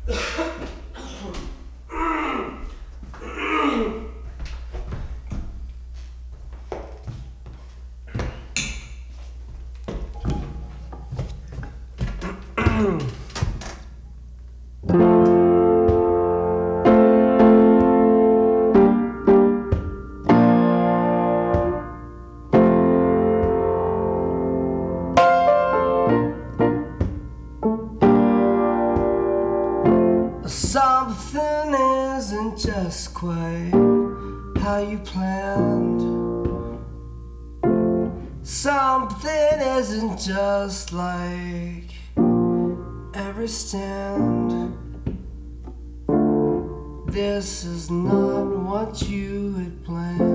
Something isn't just quite how you planned. Something isn't just like every stand. This is not what you had planned.